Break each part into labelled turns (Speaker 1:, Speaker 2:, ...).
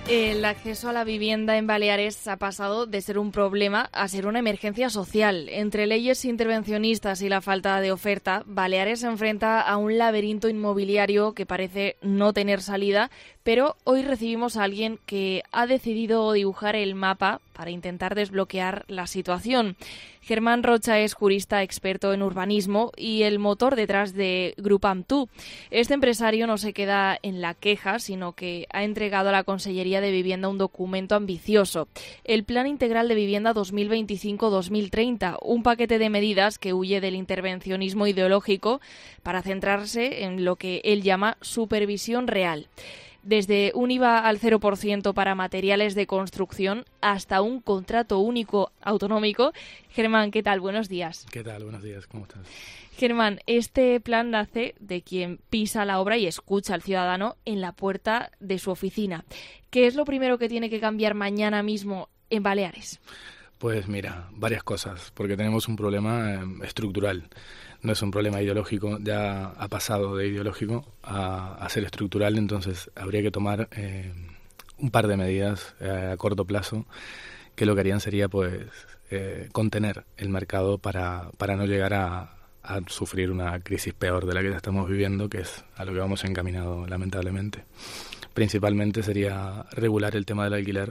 Speaker 1: El acceso a la vivienda en Baleares ha pasado de ser un problema a ser una emergencia social. Entre leyes intervencionistas y la falta de oferta, Baleares se enfrenta a un laberinto inmobiliario que parece no tener salida, pero hoy recibimos a alguien que ha decidido dibujar el mapa para intentar desbloquear la situación. Germán Rocha es jurista experto en urbanismo y el motor detrás de Grupam2. Este empresario no se queda en la queja, sino que ha entregado a la Consellería de Vivienda un documento ambicioso, el Plan Integral de Vivienda 2025-2030, un paquete de medidas que huye del intervencionismo ideológico para centrarse en lo que él llama supervisión real. Desde un IVA al 0% para materiales de construcción hasta un contrato único autonómico. Germán, ¿qué tal? Buenos días.
Speaker 2: ¿Qué tal? Buenos días, ¿cómo estás?
Speaker 1: Germán, este plan nace de quien pisa la obra y escucha al ciudadano en la puerta de su oficina. ¿Qué es lo primero que tiene que cambiar mañana mismo en Baleares?
Speaker 2: Pues mira, varias cosas, porque tenemos un problema estructural. No es un problema ideológico, ya ha pasado de ideológico a ser estructural, entonces habría que tomar un par de medidas a corto plazo que lo que harían sería pues contener el mercado para no llegar a sufrir una crisis peor de la que ya estamos viviendo, que es a lo que vamos encaminado lamentablemente. Principalmente sería regular el tema del alquiler,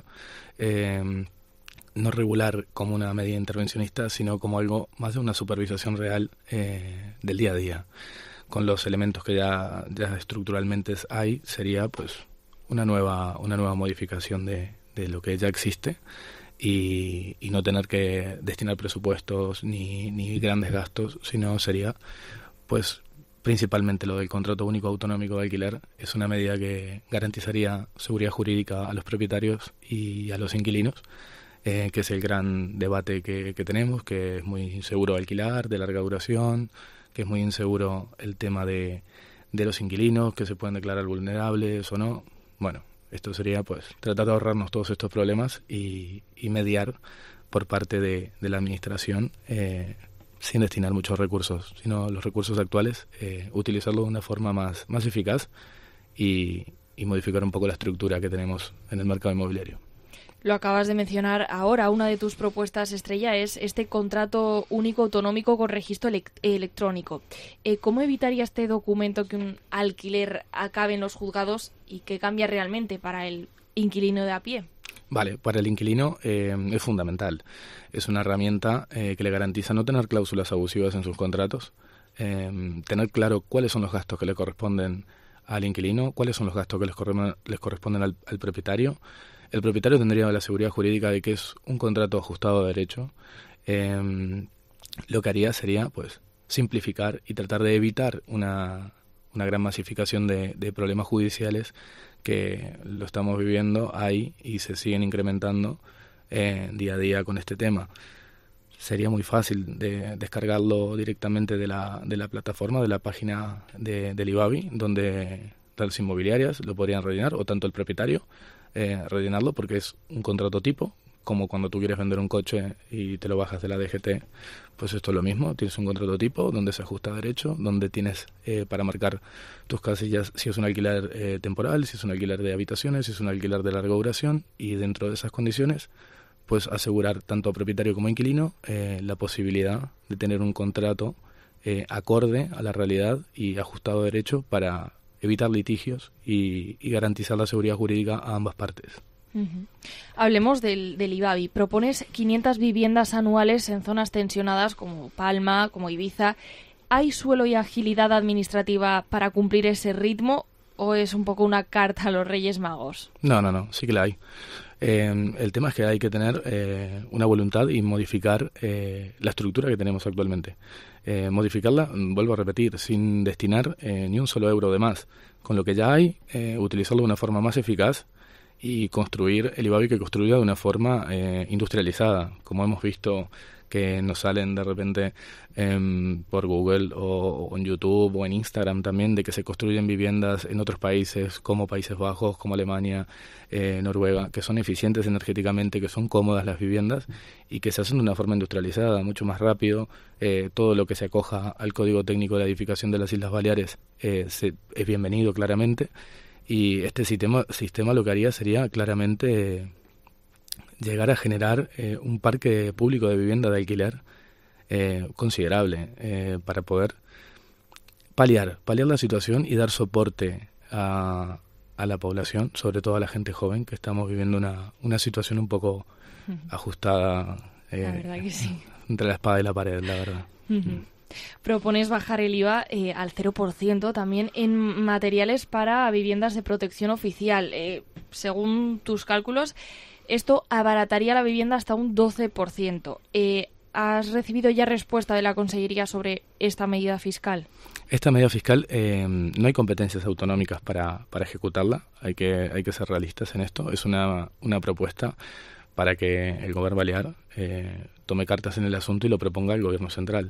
Speaker 2: no regular como una medida intervencionista, sino como algo más de una supervisación real del día a día. Con los elementos que ya estructuralmente hay, sería pues una nueva modificación de lo que ya existe y no tener que destinar presupuestos ni grandes gastos, sino sería pues principalmente lo del contrato único autonómico de alquiler. Es una medida que garantizaría seguridad jurídica a los propietarios y a los inquilinos, que es el gran debate que tenemos, que es muy inseguro alquilar, de larga duración, que es muy inseguro el tema de los inquilinos, que se pueden declarar vulnerables o no. Bueno, esto sería pues tratar de ahorrarnos todos estos problemas y mediar por parte de la administración, sin destinar muchos recursos, sino los recursos actuales, utilizarlos de una forma más eficaz y modificar un poco la estructura que tenemos en el mercado inmobiliario.
Speaker 1: Lo acabas de mencionar ahora, una de tus propuestas estrella es este contrato único autonómico con registro electrónico. ¿Cómo evitaría este documento que un alquiler acabe en los juzgados y que cambia realmente para el inquilino de a pie?
Speaker 2: Vale, para el inquilino es fundamental. Es una herramienta que le garantiza no tener cláusulas abusivas en sus contratos, tener claro cuáles son los gastos que le corresponden al inquilino, cuáles son los gastos que les corresponden al propietario. El propietario tendría la seguridad jurídica de que es un contrato ajustado a derecho. Lo que haría sería pues simplificar y tratar de evitar una gran masificación de problemas judiciales que lo estamos viviendo ahí y se siguen incrementando día a día con este tema. Sería muy fácil de descargarlo directamente de la plataforma, de la página del IVABI, donde las inmobiliarias lo podrían rellenar, o tanto el propietario rellenarlo, porque es un contrato tipo, como cuando tú quieres vender un coche y te lo bajas de la DGT, pues esto es lo mismo. Tienes un contrato tipo donde se ajusta a derecho, donde tienes para marcar tus casillas si es un alquiler temporal, si es un alquiler de habitaciones, si es un alquiler de larga duración, y dentro de esas condiciones pues asegurar tanto a propietario como a inquilino la posibilidad de tener un contrato acorde a la realidad y ajustado a derecho para evitar litigios y garantizar la seguridad jurídica a ambas partes.
Speaker 1: Uh-huh. Hablemos del IVABI. Propones 500 viviendas anuales en zonas tensionadas como Palma, como Ibiza. ¿Hay suelo y agilidad administrativa para cumplir ese ritmo o es un poco una carta a los Reyes Magos?
Speaker 2: No, sí que la hay. El tema es que hay que tener una voluntad y modificar la estructura que tenemos actualmente. Modificarla, vuelvo a repetir, sin destinar ni un solo euro de más. Con lo que ya hay, utilizarlo de una forma más eficaz y construir el IVABI que construya de una forma industrializada, como hemos visto que nos salen de repente por Google o en YouTube o en Instagram también, de que se construyen viviendas en otros países como Países Bajos, como Alemania, Noruega, que son eficientes energéticamente, que son cómodas las viviendas y que se hacen de una forma industrializada, mucho más rápido. Todo lo que se acoja al Código Técnico de Edificación de las Islas Baleares es bienvenido claramente. Y este sistema lo que haría sería claramente llegar a generar un parque público de vivienda de alquiler considerable para poder paliar la situación y dar soporte a la población, sobre todo a la gente joven, que estamos viviendo una situación un poco ajustada
Speaker 1: la verdad que sí.
Speaker 2: entre la espada y la pared, la verdad.
Speaker 1: Propones bajar el IVA al 0% también en materiales para viviendas de protección oficial. Según tus cálculos, esto abarataría la vivienda hasta un 12%. ¿Has recibido ya respuesta de la Consellería sobre esta medida fiscal?
Speaker 2: Esta medida fiscal no hay competencias autonómicas para ejecutarla. Hay que ser realistas en esto. Es una propuesta para que el Gobierno balear tome cartas en el asunto y lo proponga al Gobierno central.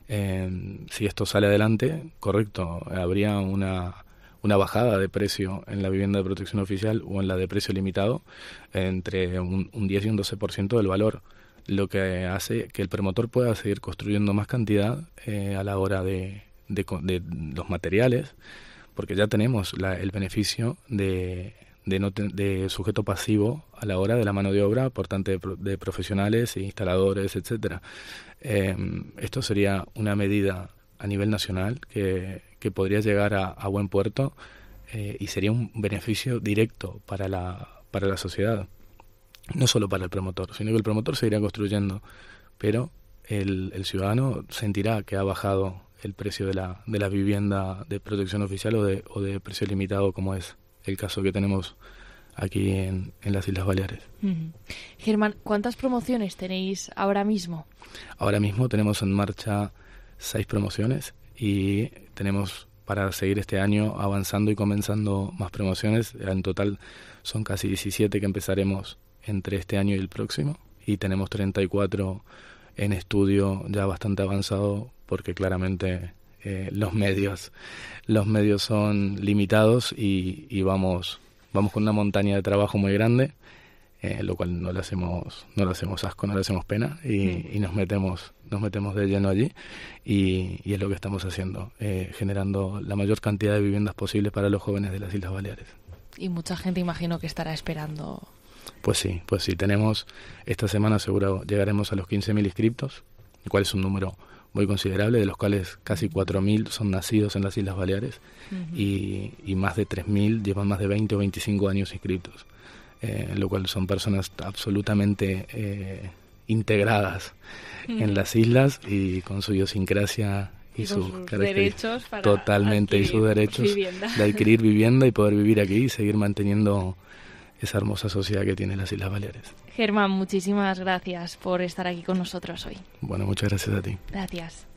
Speaker 2: Si esto sale adelante, correcto, habría una bajada de precio en la vivienda de protección oficial o en la de precio limitado entre un 10 y un 12% del valor, lo que hace que el promotor pueda seguir construyendo más cantidad a la hora de los materiales, porque ya tenemos el beneficio de sujeto pasivo a la hora de la mano de obra por tanto de profesionales e instaladores, etcétera. Esto sería una medida a nivel nacional que podría llegar a buen puerto y sería un beneficio directo para la sociedad, no solo para el promotor, sino que el promotor seguirá construyendo, pero el ciudadano sentirá que ha bajado el precio de la vivienda de protección oficial o de precio limitado, como es el caso que tenemos aquí en las Islas Baleares.
Speaker 1: Germán, ¿cuántas promociones tenéis ahora mismo?
Speaker 2: Ahora mismo tenemos en marcha 6 promociones y tenemos para seguir este año avanzando y comenzando más promociones. En total son casi 17 que empezaremos entre este año y el próximo, y tenemos 34 en estudio ya bastante avanzado, porque claramente los medios son limitados y vamos con una montaña de trabajo muy grande, lo cual no le hacemos asco, no le hacemos pena y nos metemos de lleno allí y es lo que estamos haciendo, generando la mayor cantidad de viviendas posibles para los jóvenes de las Islas Baleares.
Speaker 1: Y mucha gente, imagino, que estará esperando.
Speaker 2: Pues sí, tenemos, esta semana seguro llegaremos a los 15.000 inscriptos, el cual es un número muy considerable, de los cuales casi 4.000 son nacidos en las Islas Baleares y más de 3.000 llevan más de 20 o 25 años inscritos, lo cual son personas absolutamente integradas en las islas y con su idiosincrasia y sus
Speaker 1: derechos para
Speaker 2: totalmente, y sus derechos de adquirir vivienda y poder vivir aquí y seguir manteniendo esa hermosa sociedad que tienen las Islas Baleares.
Speaker 1: Germán, muchísimas gracias por estar aquí con nosotros hoy.
Speaker 2: Bueno, muchas gracias a ti.
Speaker 1: Gracias.